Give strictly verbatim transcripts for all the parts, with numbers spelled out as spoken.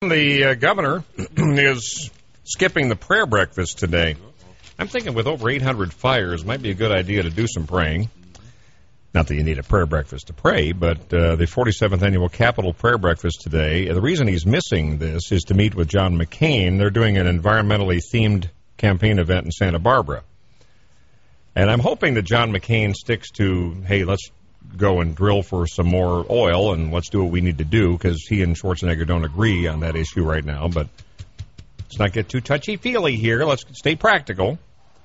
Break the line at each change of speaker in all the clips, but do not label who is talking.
the uh, governor is skipping the prayer breakfast today. I'm thinking with over eight hundred fires, might be a good idea to do some praying. Not that you need a prayer breakfast to pray, but uh, the forty-seventh Annual Capitol Prayer Breakfast today, the reason he's missing this is to meet with John McCain. They're doing an environmentally themed campaign event in Santa Barbara. And I'm hoping that John McCain sticks to, hey, let's go and drill for some more oil and let's do what we need to do, because he and Schwarzenegger don't agree on that issue right now. But let's not get too touchy-feely here. Let's stay practical.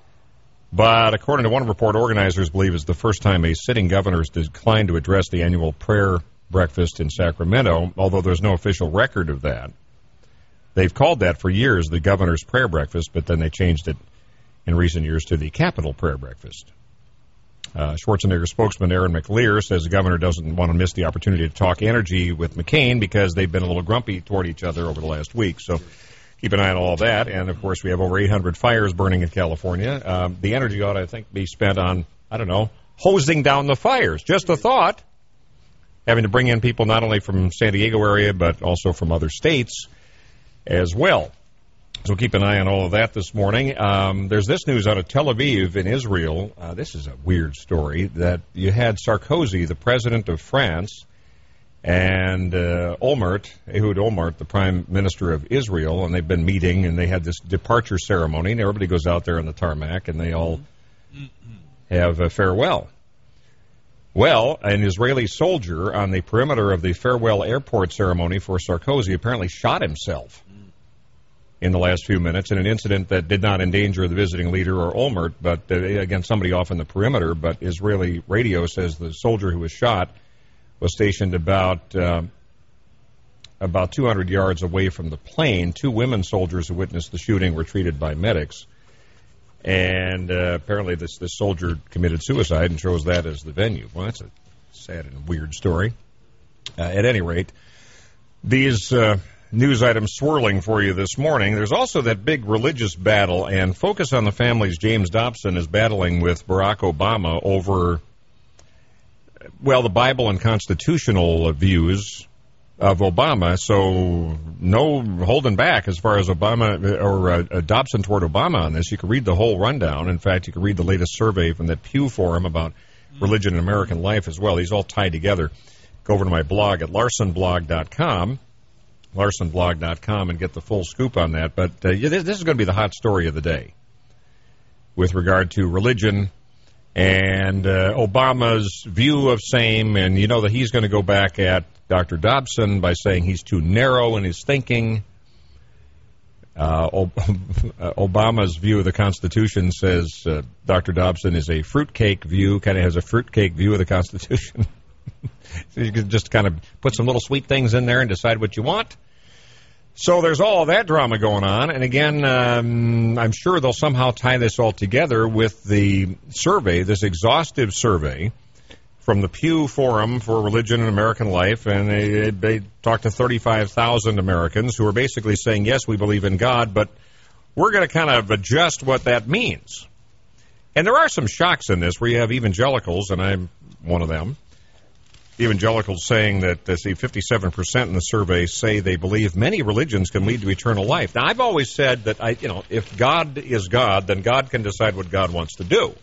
But according to one report, organizers believe it's the first time a sitting governor has declined to address the annual prayer breakfast in Sacramento, although there's no official record of that. They've called that for years the governor's prayer breakfast, but then they changed it in recent years to the Capitol Prayer Breakfast. Uh, Schwarzenegger spokesman Aaron McLear says the governor doesn't want to miss the opportunity to talk energy with McCain because they've been a little grumpy toward each other over the last week. So keep an eye on all that. And, of course, we have over eight hundred fires burning in California. Um, the energy ought, I think, be spent on, I don't know, hosing down the fires. Just a thought. Having to bring in people not only from San Diego area, but also from other states as well. So keep an eye on all of that this morning. Um, there's this news out of Tel Aviv in Israel. Uh, this is a weird story, that you had Sarkozy, the president of France, and uh, Olmert, Ehud Olmert, the prime minister of Israel, and they've been meeting, and they had this departure ceremony, and everybody goes out there on the tarmac, and they all have a farewell. Well, an Israeli soldier on the perimeter of the farewell airport ceremony for Sarkozy apparently shot himself in the last few minutes in an incident that did not endanger the visiting leader or Olmert, but, uh, again, somebody off in the perimeter. But Israeli radio says the soldier who was shot was stationed about uh, about two hundred yards away from the plane. Two women soldiers who witnessed the shooting were treated by medics. And uh, apparently this, this soldier committed suicide and chose that as the venue. Well, that's a sad and weird story. Uh, at any rate, these uh, news items swirling for you this morning. There's also that big religious battle, and Focus on the Family's James Dobson is battling with Barack Obama over, well, the Bible and constitutional views of Obama. So no holding back as far as Obama or uh, Dobson toward Obama on this. You can read the whole rundown. In fact, you can read the latest survey from that Pew Forum about religion and American life as well. These all tied together. Go over to my blog at larson blog dot com, larson blog dot com, and get the full scoop on that. But uh, this is going to be the hot story of the day with regard to religion and uh, Obama's view of same, and you know that he's going to go back at Doctor Dobson by saying he's too narrow in his thinking. Uh, Obama's view of the Constitution says uh, Doctor Dobson is a fruitcake view, kind of has a fruitcake view of the Constitution. So you can just kind of put some little sweet things in there and decide what you want. So there's all that drama going on, and again, um, I'm sure they'll somehow tie this all together with the survey, this exhaustive survey from the Pew Forum for Religion and American Life, and they, they talked to thirty-five thousand Americans who are basically saying, yes, we believe in God, but we're going to kind of adjust what that means. And there are some shocks in this where you have evangelicals, and I'm one of them, evangelicals saying that, uh, see, fifty-seven percent in the survey say they believe many religions can lead to eternal life. Now, I've always said that, I, you know, if God is God, then God can decide what God wants to do.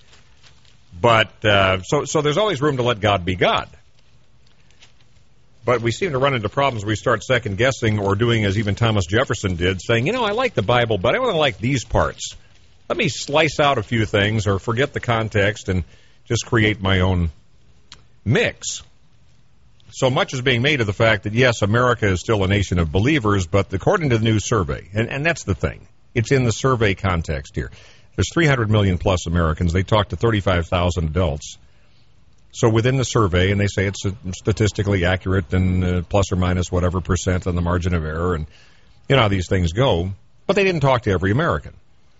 But, uh, so, so there's always room to let God be God. But we seem to run into problems where we start second-guessing or doing as even Thomas Jefferson did, saying, you know, I like the Bible, but I only like these parts. Let me slice out a few things or forget the context and just create my own mix. So much is being made of the fact that, yes, America is still a nation of believers, but according to the new survey, and, and that's the thing, it's in the survey context here. There's three hundred million plus Americans. They talked to thirty-five thousand adults. So within the survey, and they say it's statistically accurate and uh, plus or minus whatever percent on the margin of error, and you know how these things go, but they didn't talk to every American.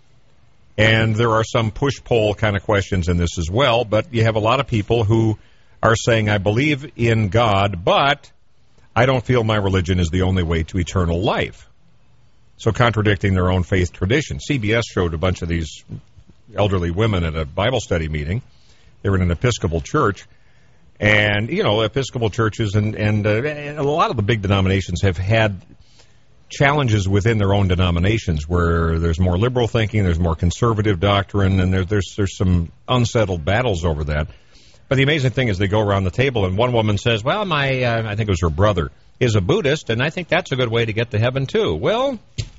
And there are some push-pull kind of questions in this as well, but you have a lot of people who are saying, I believe in God, but I don't feel my religion is the only way to eternal life. So contradicting their own faith tradition. C B S showed a bunch of these elderly women at a Bible study meeting. They were in an Episcopal church. And, you know, Episcopal churches and, and, uh, and a lot of the big denominations have had challenges within their own denominations where there's more liberal thinking, there's more conservative doctrine, and there, there's there's some unsettled battles over that. But the amazing thing is they go around the table, and one woman says, well, my, uh, I think it was her brother, is a Buddhist, and I think that's a good way to get to heaven, too. Well,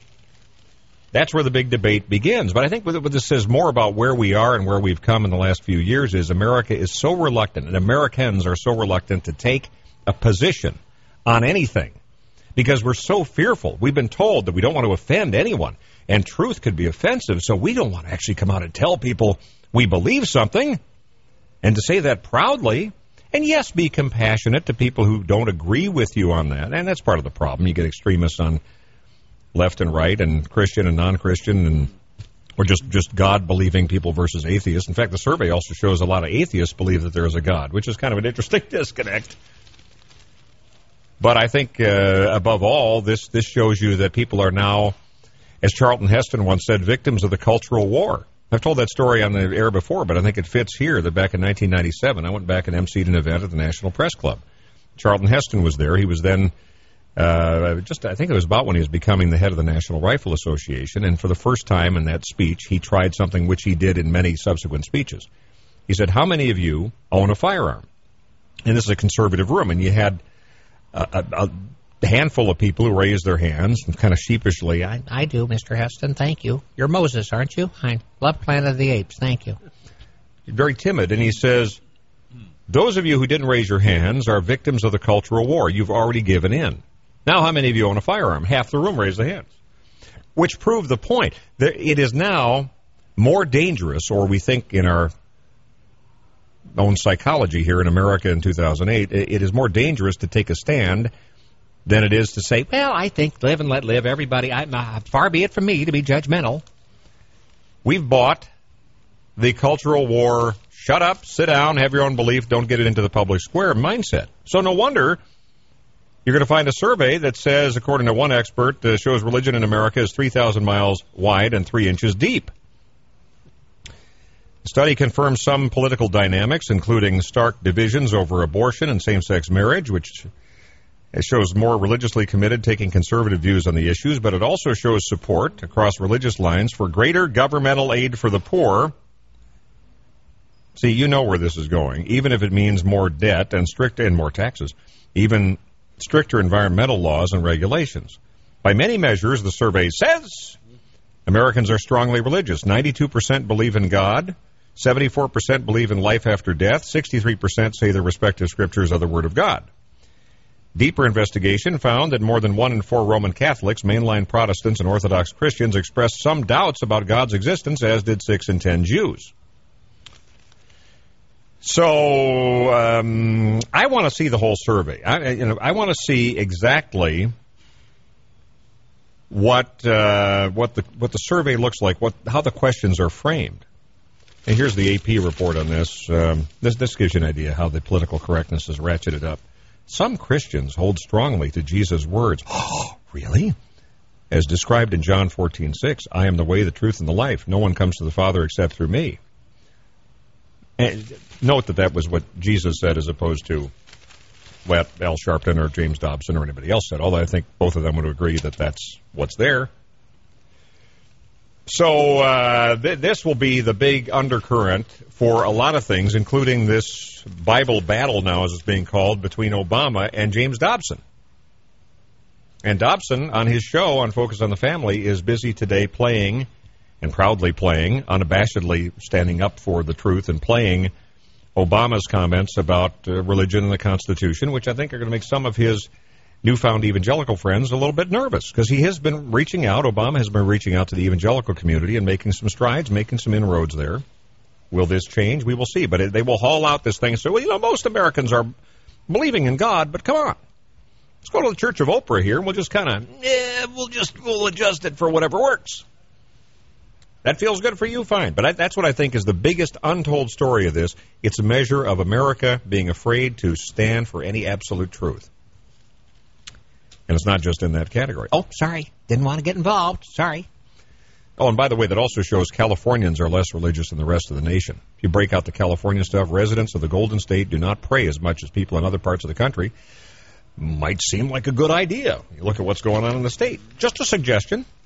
that's where the big debate begins. But I think what this says more about where we are and where we've come in the last few years is America is so reluctant, and Americans are so reluctant to take a position on anything because we're so fearful. We've been told that we don't want to offend anyone, and truth could be offensive, so we don't want to actually come out and tell people we believe something, and to say that proudly. And yes, be compassionate to people who don't agree with you on that, and that's part of the problem. You get extremists on left and right, and Christian and non-Christian, and or just, just God-believing people versus atheists. In fact, the survey also shows a lot of atheists believe that there is a God, which is kind of an interesting disconnect. But I think, uh, above all, this, this shows you that people are now, as Charlton Heston once said, victims of the cultural war. I've told that story on the air before, but I think it fits here that back in nineteen ninety-seven, I went back and emceed an event at the National Press Club. Charlton Heston was there. He was then Uh, just, I think it was about when he was becoming the head of the National Rifle Association, and for the first time in that speech, he tried something which he did in many subsequent speeches. He said, how many of you own a firearm? And this is a conservative room, and you had a, a, a handful of people who raised their hands, and kind of sheepishly, I, I do, Mister Heston, thank you. You're Moses, aren't you? I love Planet of the Apes, thank you. Very timid, and he says, those of you who didn't raise your hands are victims of the cultural war. You've already given in. Now, how many of you own a firearm? Half the room raised their hands, which proved the point. That it is now more dangerous, or we think in our own psychology here in America in two thousand eight, it is more dangerous to take a stand than it is to say, well, I think live and let live. Everybody, I, uh, far be it from me to be judgmental. We've bought the cultural war, shut up, sit down, have your own belief, don't get it into the public square mindset. So no wonder you're going to find a survey that says, according to one expert, uh, shows religion in America is three thousand miles wide and three inches deep. The study confirms some political dynamics, including stark divisions over abortion and same-sex marriage, which it shows more religiously committed, taking conservative views on the issues, but it also shows support across religious lines for greater governmental aid for the poor. See, you know where this is going, even if it means more debt and strict and more taxes, even stricter environmental laws and regulations. By many measures, the survey says Americans are strongly religious. ninety-two percent believe in God, seventy-four percent believe in life after death, sixty-three percent say their respective scriptures are the Word of God. Deeper investigation found that more than one in four Roman Catholics, mainline Protestants, and Orthodox Christians expressed some doubts about God's existence, as did six in ten Jews. So um, I want to see the whole survey. I, you know, I want to see exactly what uh, what the what the survey looks like, what how the questions are framed. And here's the A P report on this. Um, this this gives you an idea how the political correctness is ratcheted up. Some Christians hold strongly to Jesus' words. Oh, really? As described in John fourteen six, I am the way, the truth, and the life. No one comes to the Father except through me. And note that that was what Jesus said as opposed to what Al Sharpton or James Dobson or anybody else said, although I think both of them would agree that that's what's there. So uh, th- this will be the big undercurrent for a lot of things, including this Bible battle now, as it's being called, between Obama and James Dobson. And Dobson, on his show on Focus on the Family, is busy today playing, and proudly playing, unabashedly standing up for the truth and playing Obama's comments about uh, religion and the Constitution, which I think are going to make some of his newfound evangelical friends a little bit nervous, because he has been reaching out, Obama has been reaching out to the evangelical community and making some strides, making some inroads there. Will this change? We will see. But it, they will haul out this thing and say, well, you know, most Americans are believing in God, but come on. Let's go to the Church of Oprah here, and we'll just kind of, eh, we'll just, we'll adjust it for whatever works. That feels good for you, fine. But I, that's what I think is the biggest untold story of this. It's a measure of America being afraid to stand for any absolute truth. And it's not just in that category. Oh, sorry. Didn't want to get involved. Sorry. Oh, and by the way, that also shows Californians are less religious than the rest of the nation. If you break out the California stuff, residents of the Golden State do not pray as much as people in other parts of the country. might seem like a good idea. You look at what's going on in the state. Just a suggestion.